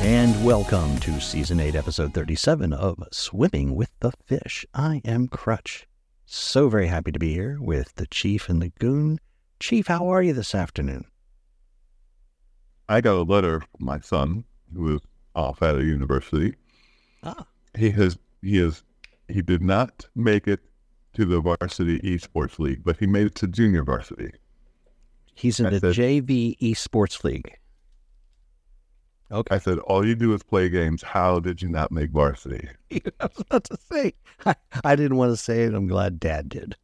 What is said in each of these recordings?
And welcome to Season 8, Episode 37 of Swimming with the Fish. I am Crutch. So very happy to be here with the Chief and the Goon. Chief, how are you this afternoon? I got a letter from my son, who is off at a university. He did not make it to the varsity esports league, but he made it to junior varsity. He's in the JV Esports League. Okay. I said, all you do is play games. How did you not make varsity? I was about to say. I didn't want to say it. I'm glad Dad did.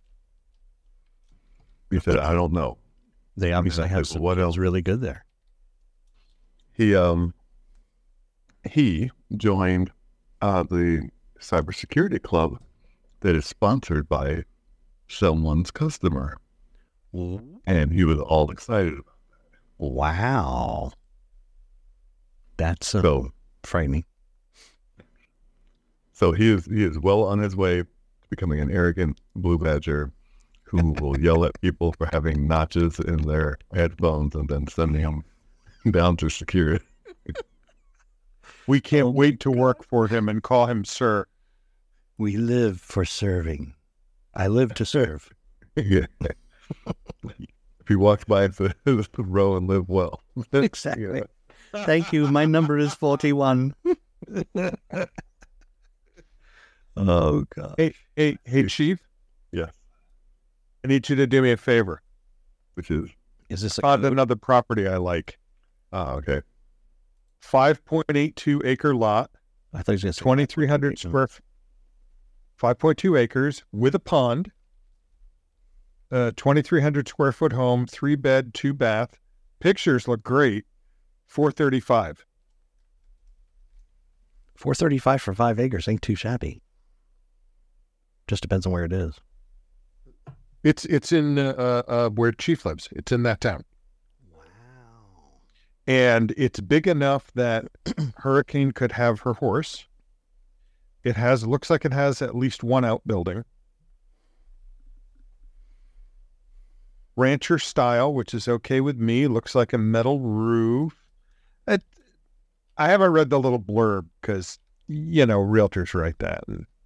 He said, I don't know. They obviously have some what else really good there. He joined the cybersecurity club that is sponsored by someone's customer. And he was all excited about that. Wow. That's so frightening. So he is well on his way to becoming an arrogant blue badger who will yell at people for having notches in their headphones and then sending them down to security. We can't wait to work for him and call him sir. We live for serving. I live to serve. Yeah. If he walks by and says, row and live well. Exactly. Yeah. Thank you. My number is 41. Oh, God. Hey, Chief? Yes. I need you to do me a favor. Which is? Is this another property I like? Okay. 5.82 acre lot. I thought you were going to say 2,300 square. 5.2 acres with a pond. 2,300 square foot home, 3-bed, 2-bath. Pictures look great. $435. $435 for 5 acres ain't too shabby. Just depends on where it is. It's in where Chief lives. It's in that town. Wow. And it's big enough that Hurricane could have her horse. Looks like it has at least one outbuilding. Rancher style, which is okay with me. Looks like a metal roof. I haven't read the little blurb because, realtors write that.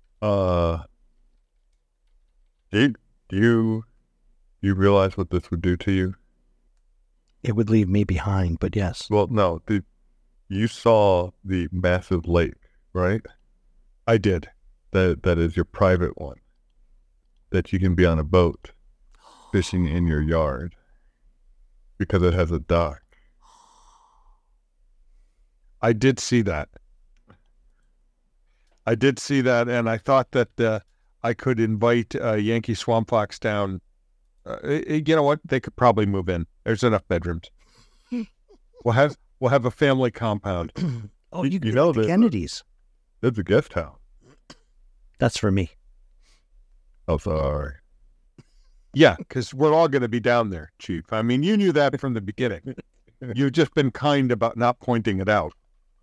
Do you realize what this would do to you? It would leave me behind, but yes. Well, no. You saw the massive lake, right? I did. That is your private one. That you can be on a boat fishing in your yard because it has a dock. I did see that. And I thought that I could invite Yankee Swamp Fox down. You know what? They could probably move in. There's enough bedrooms. We'll have a family compound. Oh, you know the Kennedys. There's a guest house. That's for me. Oh, sorry. Yeah, because we're all going to be down there, Chief. I mean, you knew that from the beginning. You've just been kind about not pointing it out.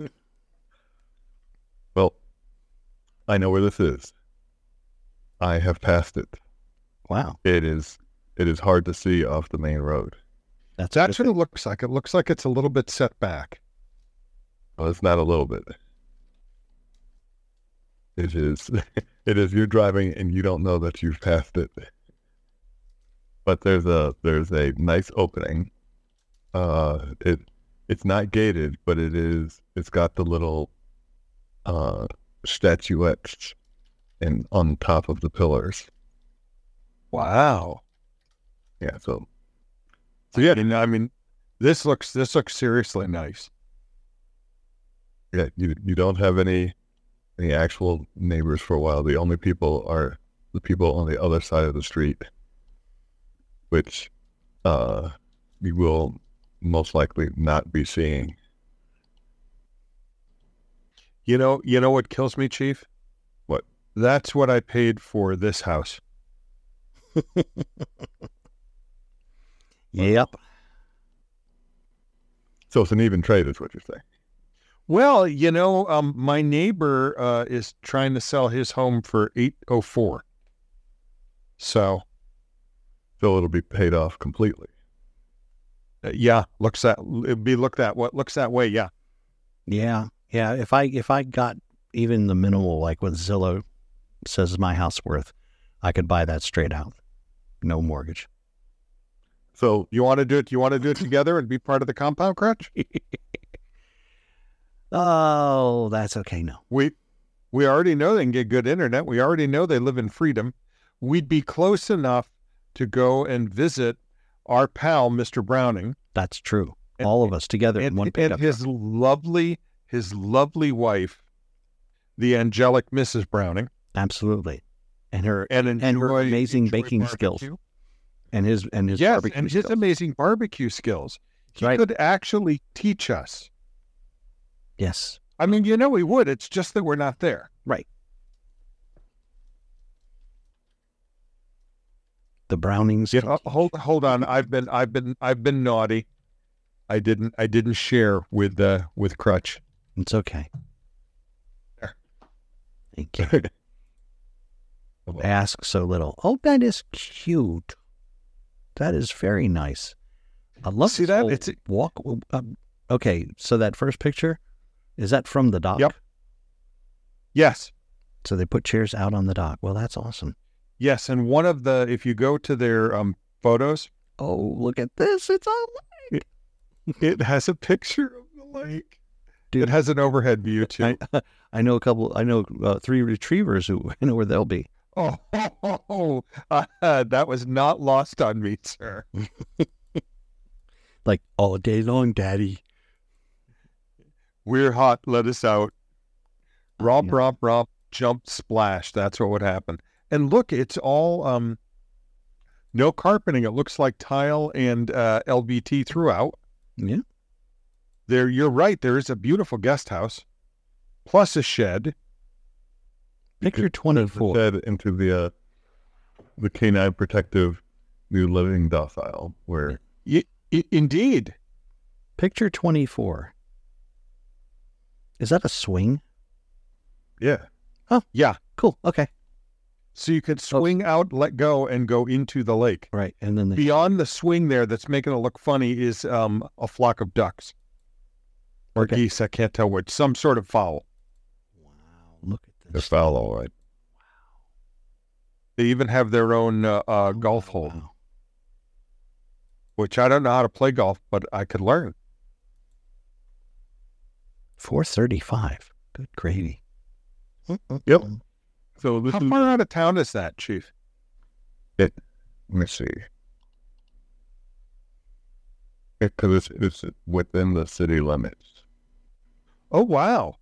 Well, I know where this is. I have passed it. Wow. It is hard to see off the main road. That's what it looks like. It looks like it's a little bit set back. Well, it's not a little bit. It is you're driving and you don't know that you've passed it. But there's a nice opening. It's not gated, but it's got the little statuettes on top of the pillars. Wow. Yeah, so yeah, I mean this looks seriously nice. Yeah, you don't have any actual neighbors for a while. The only people are the people on the other side of the street, which you will most likely not be seeing. You know what kills me, Chief? What? That's what I paid for this house. Yep. So it's an even trade, is what you're saying. Well, my neighbor is trying to sell his home for $804. So it'll be paid off completely. Yeah, looks that way. Yeah. Yeah. If I got even the minimal, like what Zillow says is my house worth, I could buy that straight out. No mortgage. So you want to do it? You want to do it together and be part of the compound, Crutch? Oh, that's okay. No. We already know they can get good internet. We already know they live in freedom. We'd be close enough to go and visit our pal, Mr. Browning. That's true. All of us together in one pickup and his lovely wife, the angelic Mrs. Browning. Absolutely. And her enjoy amazing baking barbecue. skills. And his Yes, barbecue and his skills. amazing barbecue skills. He Right. could actually teach us. Yes. I mean, he would. It's just that we're not there. Right. The Brownings. Yeah, hold on. I've been naughty. I didn't share with Crutch. It's okay. There. Thank you. Ask so little. Oh, that is cute. That is very nice. I love See this that? whole It's walk. Okay, so that first picture, is that from the dock? Yep. Yes. So they put chairs out on the dock. Well, that's awesome. Yes, and one of the, if you go to their photos, Oh, look at this. It's all it has a picture of the lake. Dude. It has an overhead view too. I know three retrievers who I know where they'll be. That was not lost on me, sir. Like all day long, Daddy. We're hot. Let us out. Romp, Yeah. romp, romp, jump, splash. That's what would happen. And look, it's all no carpeting. It looks like tile and LVT throughout. Yeah. There, you're right. There is a beautiful guest house, plus a shed. Picture 24. Shed into the canine protective new living docile where Indeed. Picture 24. Is that a swing? yeah. Yeah. Cool. Okay. So you could swing out, let go, and go into the lake. Right. And then Beyond the swing there that's making it look funny is a flock of ducks. Or Okay. geese, I can't tell which. Some sort of fowl. Wow. Look at They're this. foul, all right. They even have their own golf hole, Wow. which I don't know how to play golf, but I could learn. 435. Good gravy. Yep. So this How is, far out of town is that, Chief? let me see. Because it's within the city limits. Oh, wow.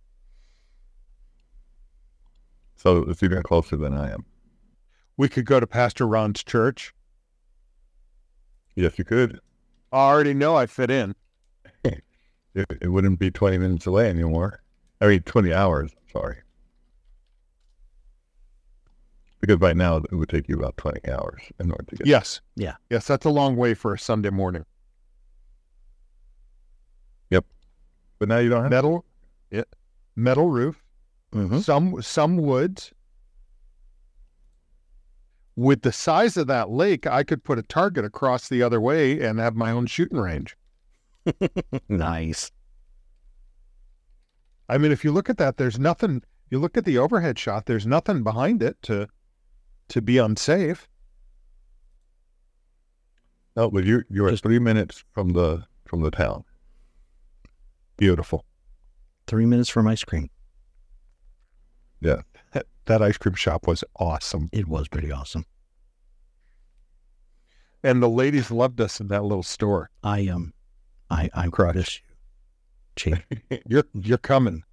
So it's even closer than I am. We could go to Pastor Ron's church. Yes, you could. I already know I fit in. It wouldn't be 20 minutes away anymore. I mean, 20 hours, sorry. Because right now it would take you about 20 hours in order to get Yes. Yeah. Yes, that's a long way for a Sunday morning. But now you don't have Metal roof, Mm-hmm. some woods. With the size of that lake, I could put a target across the other way and have my own shooting range. Nice. I mean, if you look at that, there's nothing. You look at the overhead shot, there's nothing behind it to be unsafe. No, but you're Just- 3 minutes from the town. Beautiful. 3 minutes from ice cream. That ice cream shop was awesome. It was pretty awesome. And the ladies loved us in that little store. I'm Crutch. miss you, Chief. You're coming.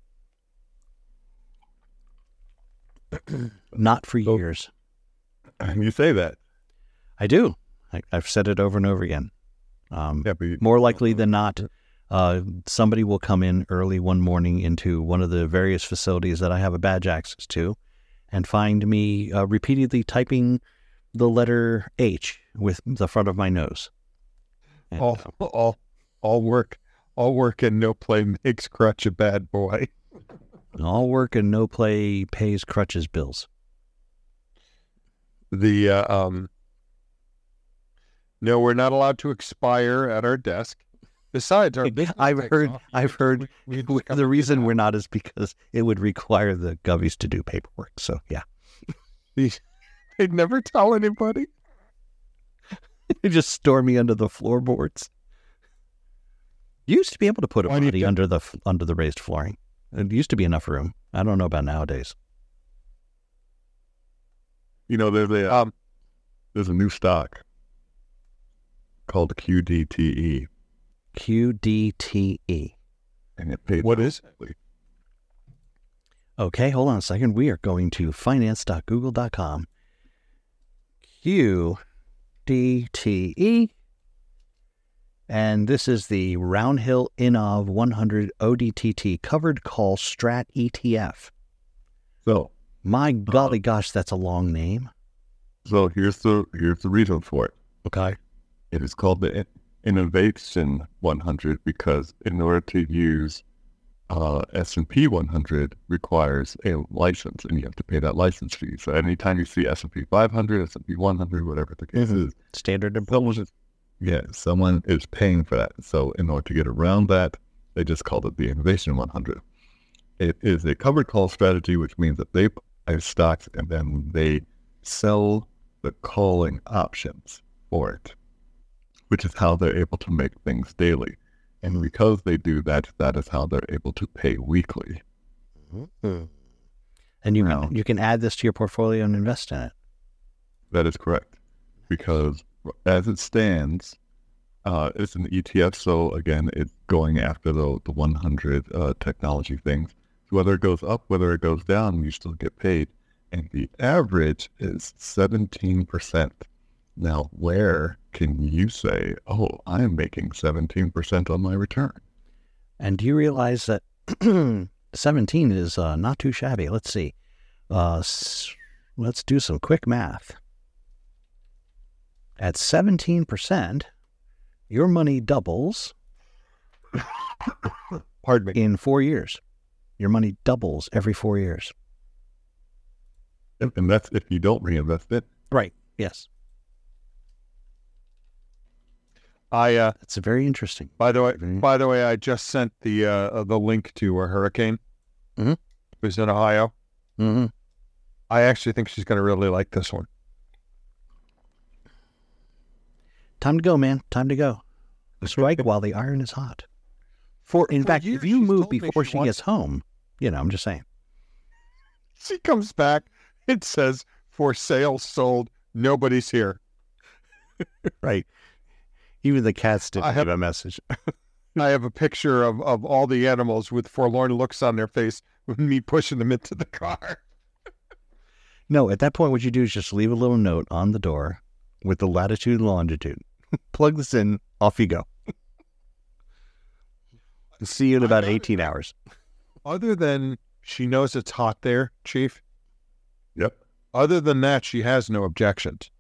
Not for So- years. You say that. I do. I've said it over and over again. Yeah, but More likely than not, somebody will come in early one morning into one of the various facilities that I have a badge access to and find me repeatedly typing the letter H with the front of my nose. And, All work and no play makes Crutch a bad boy. all work and no play pays Crutch's bills. No, we're not allowed to expire at our desk. Besides, our business I've takes heard. off. I've heard. We just come The to reason that. we're not is because it would require the Govies to do paperwork. So yeah, They'd never tell anybody. they just store me under the floorboards. You used to be able to put a Why do you body get- under the raised flooring. It used to be enough room. I don't know about nowadays. There's a new stock called QDTE, QDTE. and it pays. What is it? Okay, hold on a second. We are going to finance.google.com. QDTE. And this is the Roundhill Innov 100 ODTT covered call strat ETF. So My golly gosh, that's a long name. here's the reason for it. Okay. It is called the Innovation 100 because in order to use S&P 100 requires a license, and you have to pay that license fee. So anytime you see S&P 500, S&P 100, whatever the case is, Standard and Poor's. someone is paying for that. So in order to get around that, they just called it the Innovation 100. It is a covered call strategy, which means that they buy stocks and then they sell the calling options for it, which is how they're able to make things daily. And because they do that, that is how they're able to pay weekly. And you can add this to your portfolio and invest in it. That is correct. Because as it stands, it's an ETF. So again, it's going after the 100 technology things. So whether it goes up, whether it goes down, you still get paid. And the average is 17%. Now, where can you say, oh, I'm making 17% on my return? And do you realize that 17 is not too shabby? Let's see. Let's do some quick math. At 17%, your money doubles Pardon me. in 4 years. Your money doubles every 4 years. And that's if you don't reinvest it. Right. Yes. That's very interesting. By the way, I just sent the link to a hurricane. Mhm. Who's in Ohio. Mm-hmm. I actually think she's going to really like this one. Time to go, man. Time to go. Strike while the iron is hot. In fact, years if you she's move told me before she wants- gets home, I'm just saying. She comes back. It says for sale, sold. Nobody's here. Right. Even the cats didn't I have- give a message. I have a picture of all the animals with forlorn looks on their face with me pushing them into the car. No, at that point, what you do is just leave a little note on the door with the latitude and longitude. Plug this in, off you go. See you in about 18 hours. Other than she knows it's hot there, Chief, Yep. other than that, she has no objections.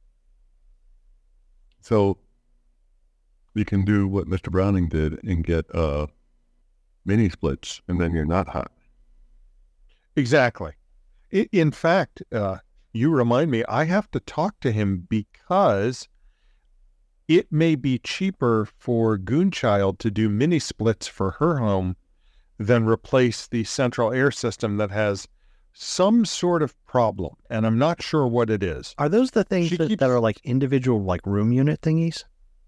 So you can do what Mr. Browning did and get mini splits, and then you're not hot. Exactly. In fact, you remind me, I have to talk to him because it may be cheaper for Goonchild to do mini splits for her home than replace the central air system that has some sort of problem, and I'm not sure what it is. Are those the things She that keeps- are like individual like room unit thingies?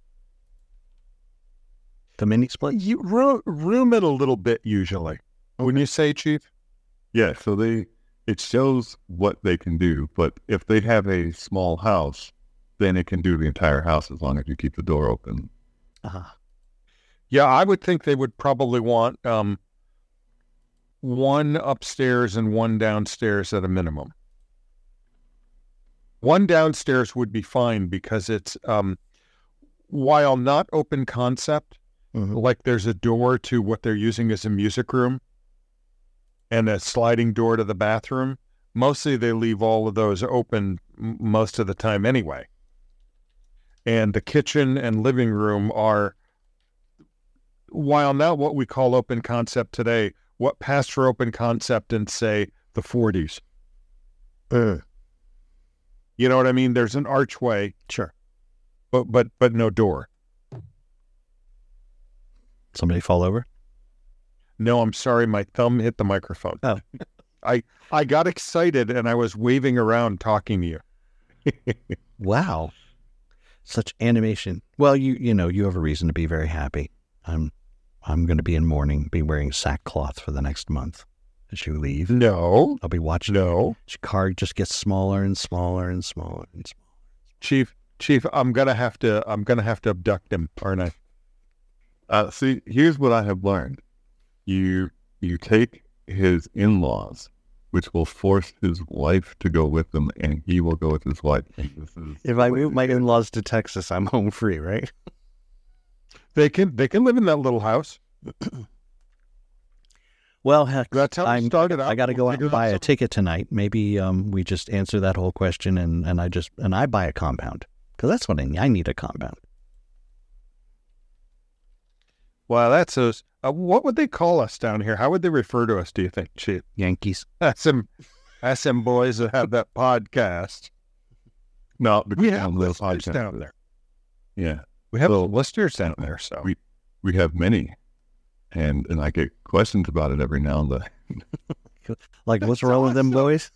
The mini splits? You room it a little bit usually. When you say, Chief? Yeah, so it shows what they can do, but if they have a small house, then it can do the entire house as long as you keep the door open. Uh-huh. Yeah, I would think they would probably want one upstairs and one downstairs at a minimum. One downstairs would be fine because it's, while not open concept, Mhm. like there's a door to what they're using as a music room and a sliding door to the bathroom. Mostly they leave all of those open most of the time anyway. And the kitchen and living room are, while not what we call open concept today, what passed for open concept in, say, the 40s. You know what I mean? There's an archway, Sure. but no door. Somebody fall over? No, I'm sorry. My thumb hit the microphone. Oh. I got excited and I was waving around talking to you. Wow. Such animation. Well, you know, you have a reason to be very happy. I'm going to be in mourning, be wearing sackcloth for the next month as you leave. No. I'll be watching. No. Your car just gets smaller and smaller and smaller and smaller. Chief, I'm gonna have to abduct him, aren't I? See, here's what I have learned. You take his in-laws, which will force his wife to go with them, and he will go with his wife. If I move my in-laws to Texas, I'm home free, right? They can live in that little house. Well, heck, That's how it started out. I got to go out and buy a ticket tonight. Maybe we just answer that whole question, and I buy a compound, because that's what I need. I need a compound. Well, that's those. What would they call us down here? How would they refer to us, do you think, Chief? Yankees. That's them boys that have that podcast. No, We have listeners down there. Yeah, We have So- listeners down there, so. we have many, and I get questions about it every now and then. Like, what's wrong with them boys?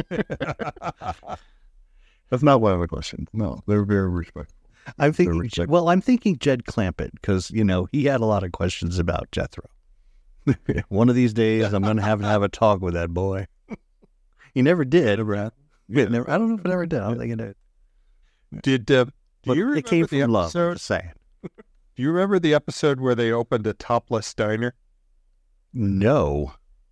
That's not one of the questions. No, they're very respectful. I'm thinking. respect- Well, I'm thinking Jed Clampett, because you know he had a lot of questions about Jethro. One of these days, I'm going to have a talk with that boy. He never did. Never. I don't know if it ever did. I don't think it did. Do But you remember it came the from love. I'm episode? just saying. Do you remember the episode where they opened a topless diner? No,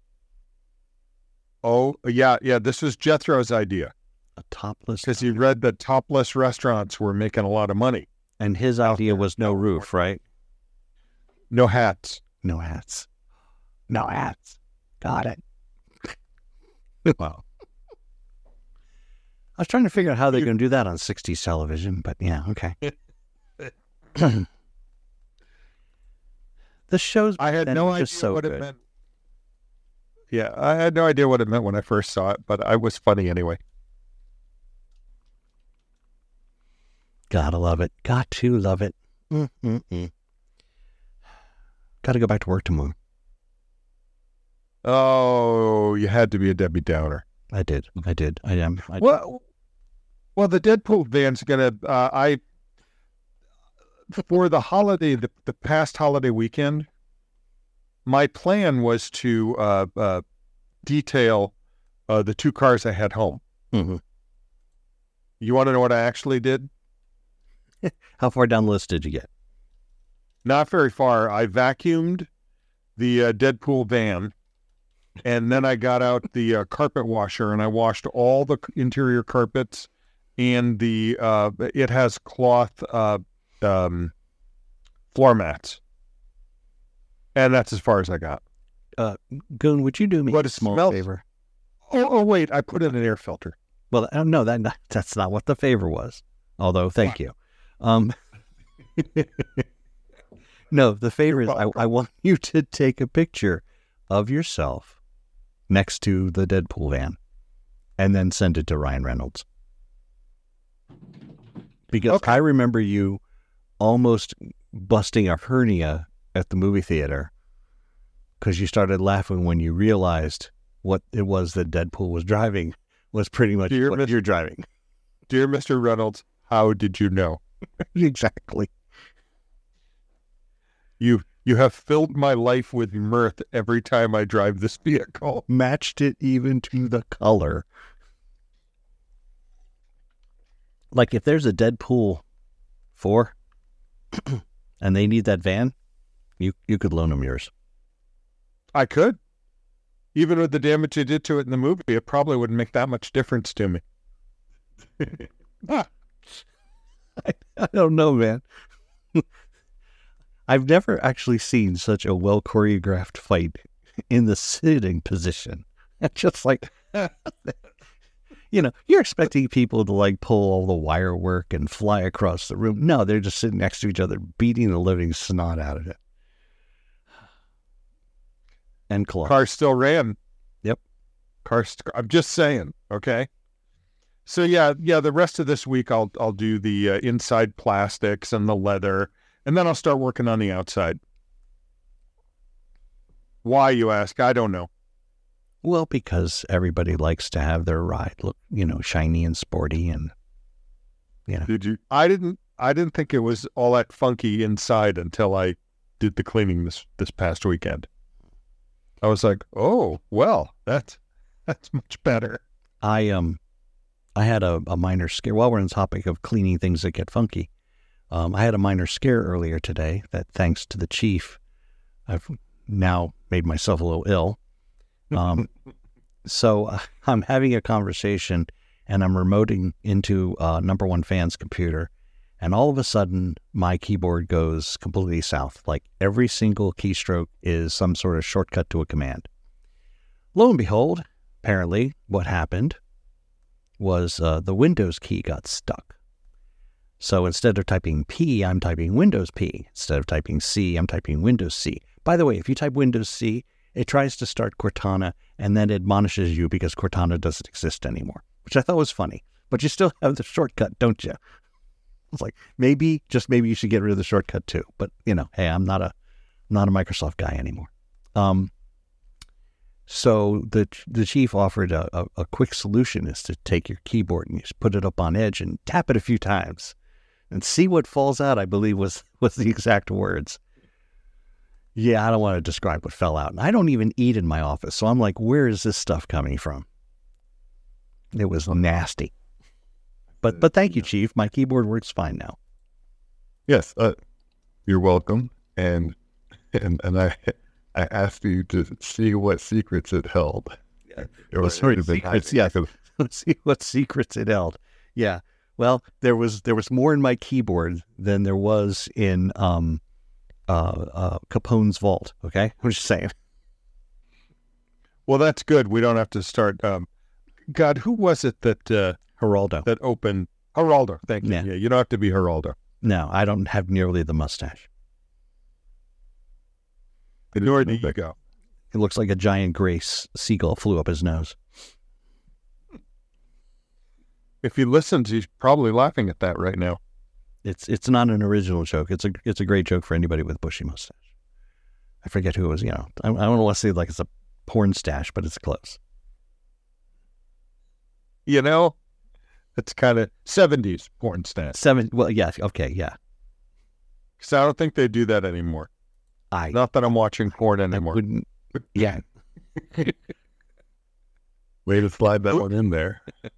Oh, yeah. This was Jethro's idea a topless. because he read that topless restaurants were making a lot of money. And his idea was no roof, right? No hats. No hats. No hats. Got it. Wow. I was trying to figure out how they're going to do that on 60s television, but yeah, okay. The show's I had been no idea just so what good. it meant. Yeah, I had no idea what it meant when I first saw it, but I was funny anyway. Gotta love it. Got to love it. Got to go back to work tomorrow. Oh, you had to be a Debbie Downer. I did. I am. Well, the Deadpool van's gonna. For the holiday, the past holiday weekend, my plan was to detail the two cars I had home. Mhm. You want to know what I actually did? How far down the list did you get? Not very far. I vacuumed the Deadpool van, and then I got out the carpet washer and I washed all the interior carpets, and the it has cloth floor mats, and that's as far as I got. Goon, would you do me What a it small smells- favor? Oh wait, I put in an air filter. Well, no, that's not what the favor was. Although, thank you. No, the favor is I want you to take a picture of yourself next to the Deadpool van and then send it to Ryan Reynolds. Because Okay. I remember you almost busting a hernia at the movie theater because you started laughing when you realized what it was that Deadpool was driving was pretty much Dear what Mr. you're driving. Dear Mr. Reynolds, how did you know? Exactly. You have filled my life with mirth every time I drive this vehicle. Matched it even to the color. Like if there's a Deadpool 4 and they need that van, you could loan them yours. I could. Even with the damage I did to it in the movie, it probably wouldn't make that much difference to me. I don't know, man. I've never actually seen such a well choreographed fight in the sitting position. It's just like, you're expecting people to like pull all the wire work and fly across the room. No, they're just sitting next to each other, beating the living snot out of it. And claw. Car still ran. Yep. I'm just saying, okay? So yeah, the rest of this week I'll do the inside plastics and the leather, and then I'll start working on the outside. Why, you ask? I don't know. Well, because everybody likes to have their ride look, shiny and sporty, and Did you? I didn't think it was all that funky inside until I did the cleaning this past weekend. I was like, oh well, that's much better. I had a minor scare. While we're on the topic of cleaning things that get funky, I had a minor scare earlier today that, thanks to the chief, I've now made myself a little ill. So I'm having a conversation, and I'm remoting into Number One Fan's computer, and all of a sudden my keyboard goes completely south. Like every single keystroke is some sort of shortcut to a command. Lo and behold, apparently what happened was the Windows key got stuck. So instead of typing P, I'm typing Windows P. Instead of typing C, I'm typing Windows C. By the way, if you type Windows C, it tries to start Cortana and then admonishes you because Cortana doesn't exist anymore, which I thought was funny. But you still have the shortcut, don't you? It's like, maybe you should get rid of the shortcut too. But, hey, I'm not a Microsoft guy anymore. So the chief offered a quick solution is to take your keyboard and you just put it up on edge and tap it a few times and see what falls out, I believe was the exact words. Yeah, I don't want to describe what fell out. And I don't even eat in my office. So I'm like, where is this stuff coming from? It was nasty. But thank you, Chief. My keyboard works fine now. Yes, you're welcome. And I asked you to see what secrets it held. Yeah. Secrets, yeah. Let's see what secrets it held. Yeah. Well, there was more in my keyboard than there was in Capone's vault. Okay, I'm just saying. Well, that's good. We don't have to start. God, who was it that Geraldo that opened Geraldo? Thank you. Yeah, you don't have to be Geraldo. No, I don't have nearly the mustache. Nor do you go. It looks like a giant gray seagull flew up his nose. If he listens, he's probably laughing at that right now. It's not an original joke. It's a great joke for anybody with bushy mustache. I forget who it was. I don't want to say like it's a porn stash, but it's close. It's kind of 70s porn stash. Well, yeah, okay, yeah. Because I don't think they do that anymore. Not that I'm watching porn anymore. Yeah. Way to slide that one in there.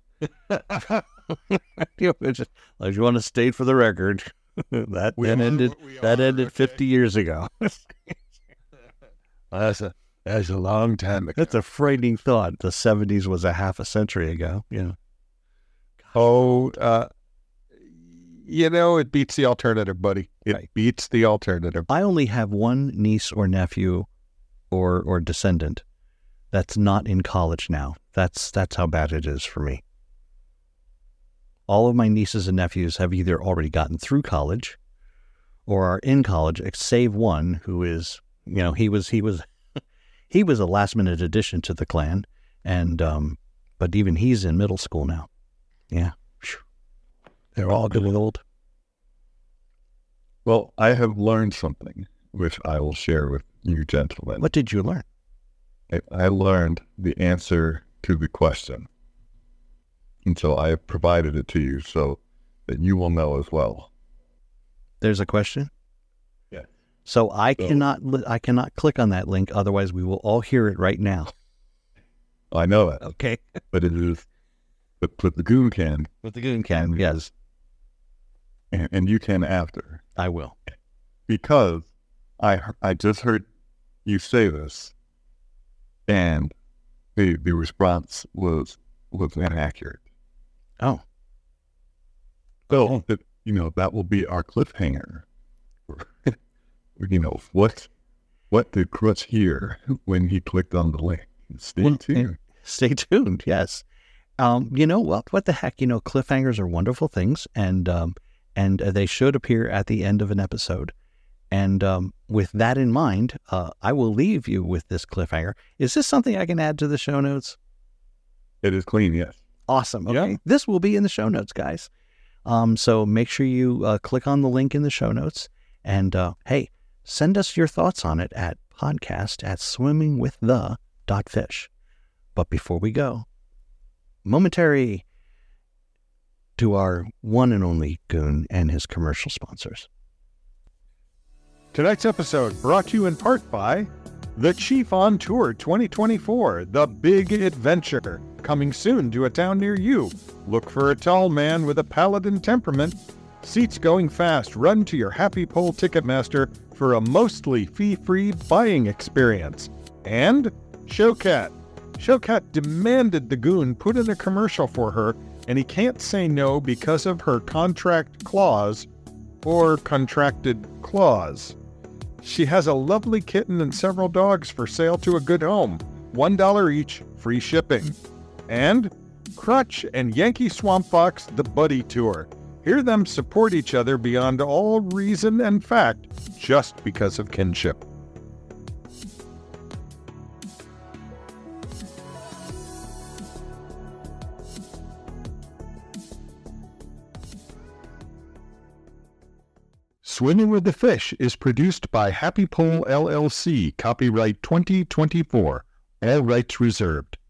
You want to state for the record that ended 50 years ago. That's a long time ago. That's a frightening thought. The 70s was a half a century ago. Oh, it beats the alternative, buddy. It beats the alternative. I only have one niece or nephew or descendant that's not in college now. That's how bad it is for me. All of my nieces and nephews have either already gotten through college or are in college, save one who is, he was a last minute addition to the clan, and but even he's in middle school now. Yeah, they're all getting old. Well, I have learned something, which I will share with you gentlemen. What did you learn? I learned the answer to the question. And so I have provided it to you so that you will know as well. There's a question? Yeah. So I cannot click on that link, otherwise we will all hear it right now. I know that. Okay. But it is, but the goon can. But the goon can, yes. And you can after. I will. Because I just heard you say this, and the response was inaccurate. Oh. So, that will be our cliffhanger. What did Crutch hear when he clicked on the link? Stay tuned. Stay tuned, yes. What the heck? Cliffhangers are wonderful things, and they should appear at the end of an episode. And with that in mind, I will leave you with this cliffhanger. Is this something I can add to the show notes? It is clean, yes. Awesome. Okay. Yeah. This will be in the show notes, guys. So make sure you click on the link in the show notes. And, hey, send us your thoughts on it at podcast at swimmingwiththe.fish. But before we go, momentary to our one and only Goon and his commercial sponsors. Tonight's episode brought to you in part by The Chief on Tour 2024, The Big Adventure, coming soon to a town near you. Look for a tall man with a paladin temperament. Seats going fast. Run to your Happy Pole Ticketmaster for a mostly fee-free buying experience. And Showcat. Showcat demanded the Goon put in a commercial for her, and he can't say no because of her contract clause, or contracted clause. She has a lovely kitten and several dogs for sale to a good home. $1 each, free shipping. And Crutch and Yankee Swamp Fox, the Buddy Tour. Hear them support each other beyond all reason and fact, just because of kinship. Swimming with the Fish is produced by Happy Pole LLC, copyright 2024, all rights reserved.